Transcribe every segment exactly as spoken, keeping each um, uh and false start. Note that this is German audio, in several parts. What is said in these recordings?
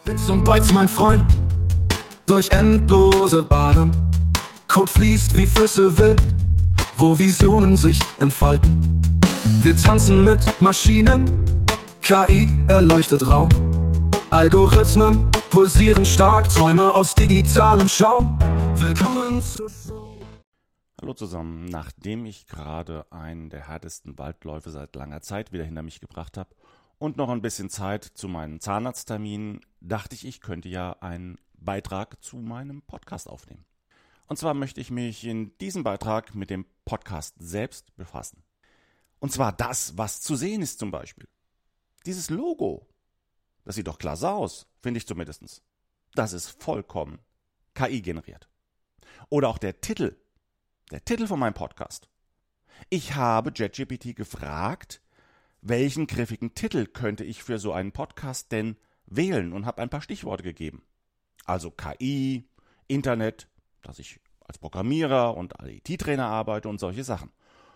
Witz und Bytes, mein Freund, durch endlose Bahnen. Code fließt wie Flüsse wild, wo Visionen sich entfalten. Wir tanzen mit Maschinen, K I erleuchtet Raum. Algorithmen pulsieren stark, Träume aus digitalem Schaum. Willkommen zu... Hallo zusammen, nachdem ich gerade einen der härtesten Waldläufe seit langer Zeit wieder hinter mich gebracht habe und noch ein bisschen Zeit zu meinen Zahnarztterminen, dachte ich, ich könnte ja einen Beitrag zu meinem Podcast aufnehmen. Und zwar möchte ich mich in diesem Beitrag mit dem Podcast selbst befassen. Und zwar das, was zu sehen ist zum Beispiel. Dieses Logo, das sieht doch klasse aus, finde ich zumindest. Das ist vollkommen K I generiert. Oder auch der Titel. Der Titel von meinem Podcast. Ich habe ChatGPT gefragt, welchen griffigen Titel könnte ich für so einen Podcast denn wählen und habe ein paar Stichworte gegeben. Also K I, Internet, dass ich als Programmierer und I T-Trainer arbeite und solche Sachen.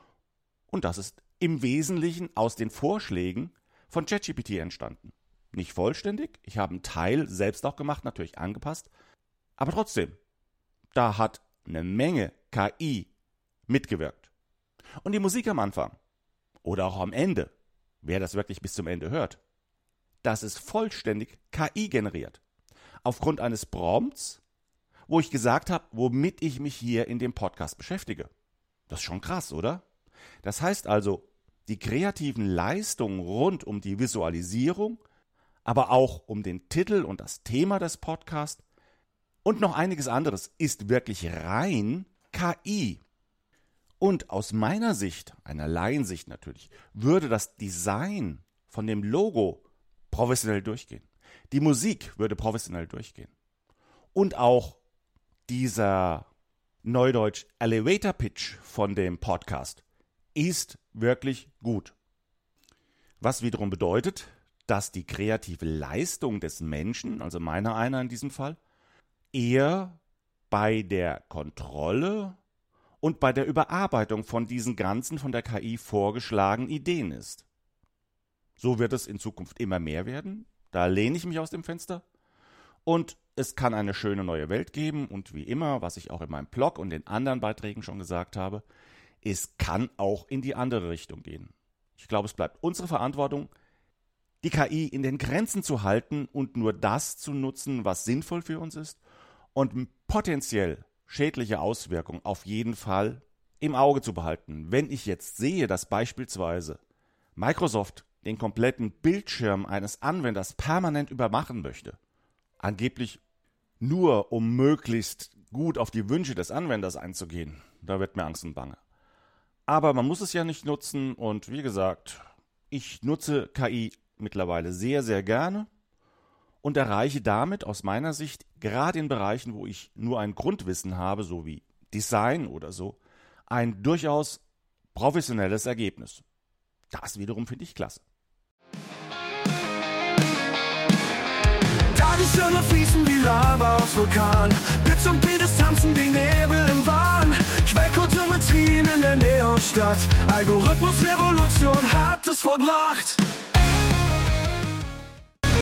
Und das ist im Wesentlichen aus den Vorschlägen von ChatGPT entstanden. Nicht vollständig, ich habe einen Teil selbst auch gemacht, natürlich angepasst, aber trotzdem, da hat eine Menge K I mitgewirkt. Und die Musik am Anfang oder auch am Ende, wer das wirklich bis zum Ende hört, das ist vollständig K I generiert. Aufgrund eines Prompts, wo ich gesagt habe, womit ich mich hier in dem Podcast beschäftige. Das ist schon krass, oder? Das heißt also, die kreativen Leistungen rund um die Visualisierung, aber auch um den Titel und das Thema des Podcasts und noch einiges anderes ist wirklich rein K I. Und aus meiner Sicht, einer Laiensicht natürlich, würde das Design von dem Logo professionell durchgehen. Die Musik würde professionell durchgehen. Und auch dieser Neudeutsch Elevator Pitch von dem Podcast ist wirklich gut. Was wiederum bedeutet, dass die kreative Leistung des Menschen, also meiner einer in diesem Fall, eher bei der Kontrolle und bei der Überarbeitung von diesen ganzen von der K I vorgeschlagenen Ideen ist. So wird es in Zukunft immer mehr werden. Da lehne ich mich aus dem Fenster. Und es kann eine schöne neue Welt geben. Und wie immer, was ich auch in meinem Blog und den anderen Beiträgen schon gesagt habe, es kann auch in die andere Richtung gehen. Ich glaube, es bleibt unsere Verantwortung, die K I in den Grenzen zu halten und nur das zu nutzen, was sinnvoll für uns ist und potenziell schädliche Auswirkungen auf jeden Fall im Auge zu behalten. Wenn ich jetzt sehe, dass beispielsweise Microsoft den kompletten Bildschirm eines Anwenders permanent überwachen möchte, angeblich nur um möglichst gut auf die Wünsche des Anwenders einzugehen, da wird mir Angst und Bange. Aber man muss es ja nicht nutzen und wie gesagt, ich nutze K I mittlerweile sehr, sehr gerne und erreiche damit aus meiner Sicht, gerade in Bereichen, wo ich nur ein Grundwissen habe, so wie Design oder so, ein durchaus professionelles Ergebnis. Das wiederum finde ich klasse. Tagesschirme fließen wie Lava aus Vulkan. Blitz und Pedes tanzen wie Nebel im Wahn. Quellcode-Symmetrien in der Neonstadt. Algorithmus-Revolution hat es vollbracht.